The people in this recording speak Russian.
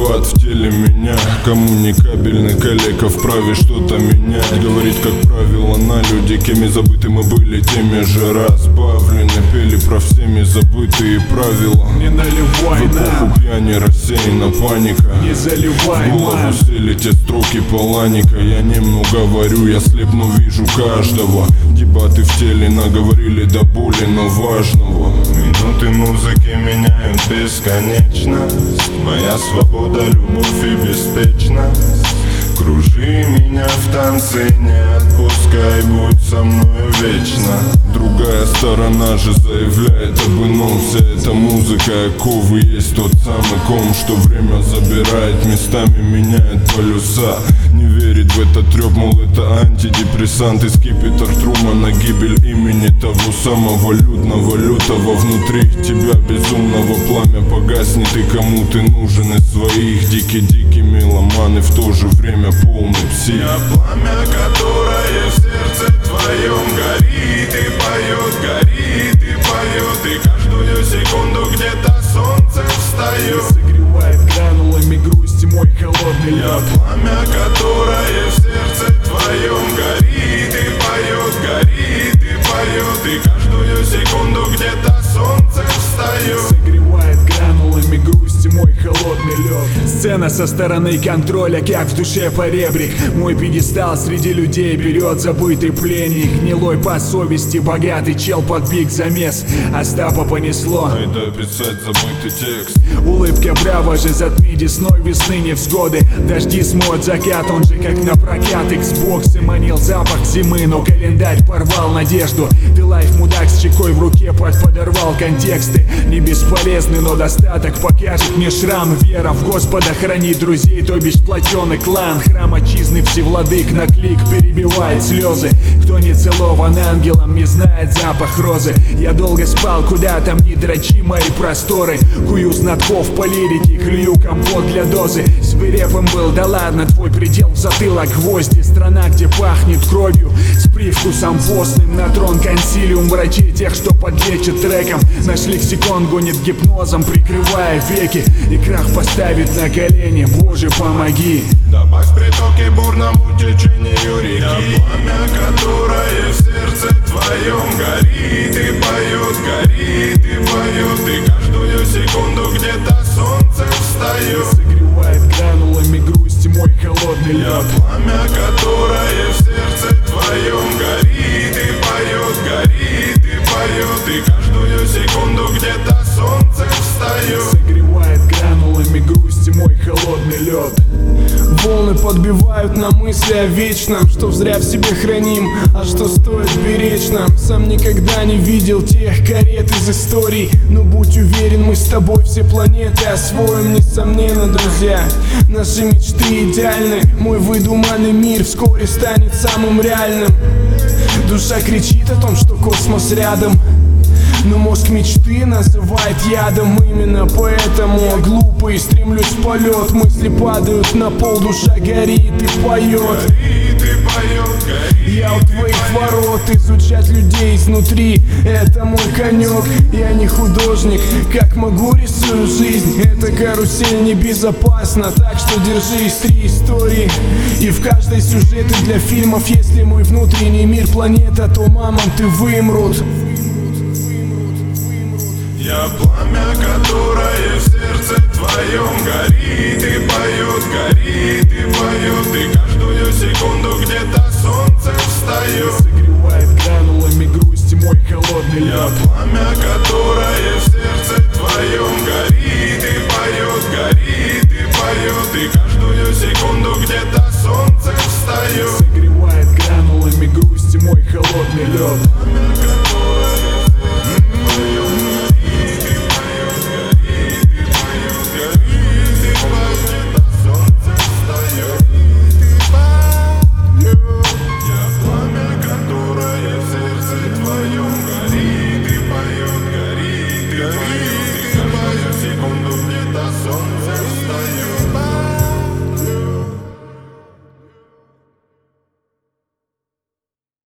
виноват в теле меня. Коммуникабельный коллега вправе что-то менять. Говорит, как правило, на люди, кеми забыты мы были, теми же разбавлены. Пели про всеми забытые правила. Не наливай в эпоху пьяни рассеяна паника. Не заливай, в голову сели те строки Паланика. Я немного говорю, я слепну, вижу каждого. Дебаты в теле наговорили до боли, но важного. Минуты музыки меняют бесконечность. Моя свобода, любовь и беспечность. Кружи меня в танце, не отпускай, будь со мною вечно. Другая сторона же заявляет об ином. Вся эта музыка оковы, есть тот самый ком, что время забирает, местами меняет полюса. Не верит в этот трёп, мол, это антидепрессант. И скипетр Трумана, гибель имени того самого людного, лютого. Внутри тебя безумного пламя погаснет. И кому ты нужен из своих? Дикий-дикий меломан и в то же время полный псих. Я пламя, которое в сердце твоем горит и поет, горит и поет. И каждую секунду где-то солнце встает, согревает гранулами грусти мой холодный лед. Я пламя, которое в сердце твоем горит и поет, горит и поет. И каждую секунду где-то солнце встает, согревает гранулами грусти мой холодный лед. Сцена со стороны контроля, как в душе поребрик. Мой пьедестал среди людей берет забытый пленник. Гнилой по совести, богатый чел под биг замес. Остапа понесло. Айда писать забытый текст. Улыбка браво же затми десной весны невзгоды. Дожди смоют закат, он же как на прокат. Xbox и манил запах зимы, но календарь порвал надежду. Ты лайф мудак с чекой в руке подорвал контексты. Не бесполезный, но достаток покажет мне шрам. Вера в Господа хранит друзей, то бишь платеный клан. Храм отчизны всевладык на клик перебивает слезы. Кто не целован ангелом, не знает запах розы. Я долго спал, куда там не дрочи мои просторы. Кую знатков по лирике, клюю компот для дозы. Свирепым был, да ладно, твой предел в затылок гвозди. Страна, где пахнет кровью, с привкусом постным. На трон консилиум врачей, тех, что подлечат треком. Наш лексикон гонит гипнозом, прикрывая веки. И крах поставит на колени, Боже, помоги. добавь притоки бурному течению реки. Я пламя, которое в сердце твоем горит и поет, горит и поет. И каждую секунду где-то солнце встает, согревает гранулами грусти мой холодный лед. Я пламя, которое в сердце твоем горит и поет, горит и поет. И каждую секунду где-то солнце встает, согревает гранулами грусти мой холодный лед. Волны подбивают на мысли о вечном, что зря в себе храним, а что стоит беречь нам. Сам никогда не видел тех карет из историй, но будь уверен, мы с тобой все планеты освоим, несомненно, друзья. Наши мечты идеальны, мой выдуманный мир вскоре станет самым реальным. Душа кричит о том, что космос рядом, но мозг мечты называет ядом. Именно поэтому глупый стремлюсь в полет. Мысли падают на пол, душа горит и поет. горит и поет, горит. Я у твоих ворот, изучать людей изнутри — это мой конек. Я не художник, как могу рисую жизнь. Эта карусель небезопасна, так что держись. 3 истории, и в каждой сюжеты для фильмов. Если мой внутренний мир планета, то мамонты вымрут. Я пламя, которое в сердце твоем горит и поет, горит и поет. И каждую секунду где-то солнце встает, согревает гранулами грусти мой холодный лед. Я пламя, которое в сердце твоем горит и поет, горит и поет. И каждую секунду где-то солнце встает, согревает гранулами грусти мой холодный лед. пламя, которое